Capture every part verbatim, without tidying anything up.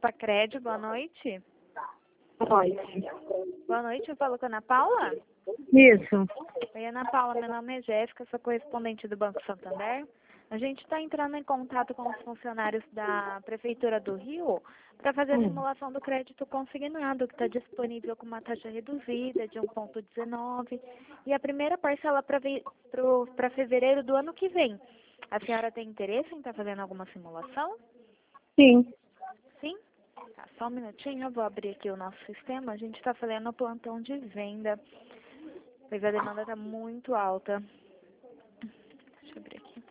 Epacred, boa noite. Boa noite. Boa noite, eu falo com a Ana Paula? Isso. Oi, Ana Paula, meu nome é Jéssica, sou correspondente do Banco Santander. A gente está entrando em contato com os funcionários da Prefeitura do Rio para fazer a Hum. simulação do crédito consignado, que está disponível com uma taxa reduzida de um vírgula dezenove e a primeira parcela para fevereiro do ano que vem. A senhora tem interesse em estar fazendo alguma simulação? Sim. Sim? Tá, só um minutinho, eu vou abrir aqui o nosso sistema. A gente está fazendo o plantão de venda, pois a demanda está muito alta. Deixa eu abrir aqui.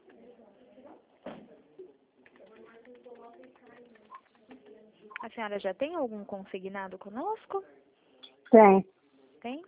A senhora já tem algum consignado conosco? Tem. Tem?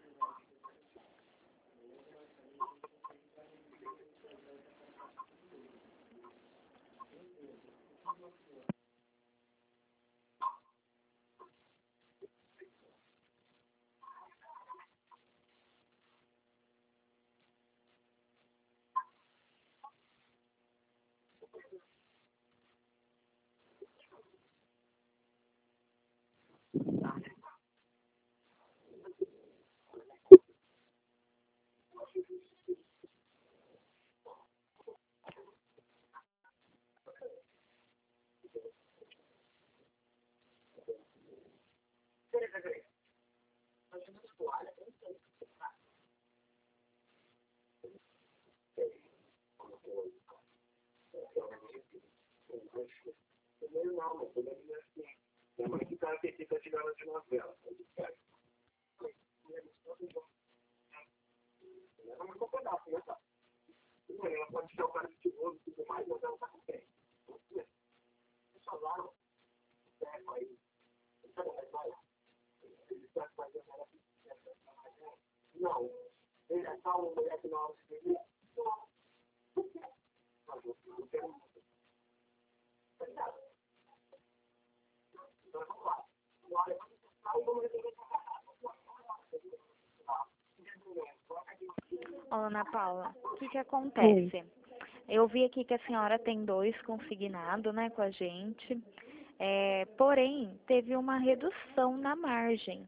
Ô, Ana Paula, o que que acontece? Eu vi aqui que a senhora tem dois consignados, né, com a gente, é, porém, teve uma redução na margem.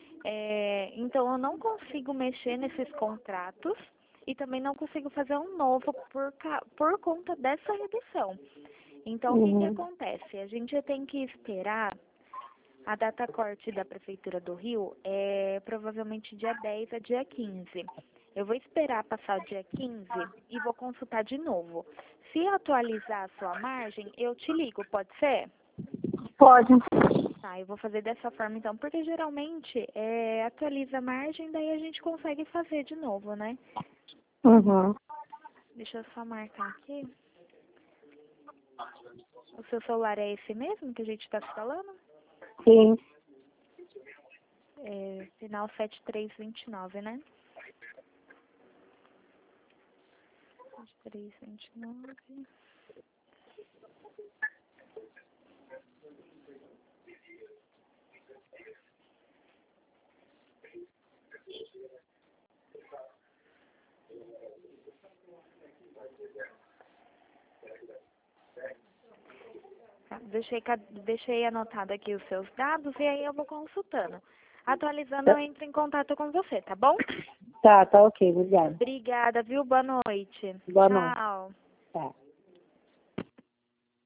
É, então, eu não consigo mexer nesses contratos e também não consigo fazer um novo por, ca- por conta dessa redução. Então, o que que Uhum. acontece? A gente tem que esperar a data corte da Prefeitura do Rio, é provavelmente dia dez a dia quinze. Eu vou esperar passar o dia quinze e vou consultar de novo. Se atualizar a sua margem, eu te ligo, pode ser? Pode. Tá, eu vou fazer dessa forma então, porque geralmente é, atualiza a margem, daí a gente consegue fazer de novo, né? Uhum. Deixa eu só marcar aqui. O seu celular é esse mesmo que a gente está falando? Sim. É, final sete três dois nove, né? sete três dois nove. Tá, deixei, ca- deixei anotado aqui os seus dados e aí eu vou consultando. Atualizando, eu entro em contato com você, tá bom? Tá, tá ok, obrigada. Obrigada, viu? Boa noite. Boa noite. Tchau. Tá.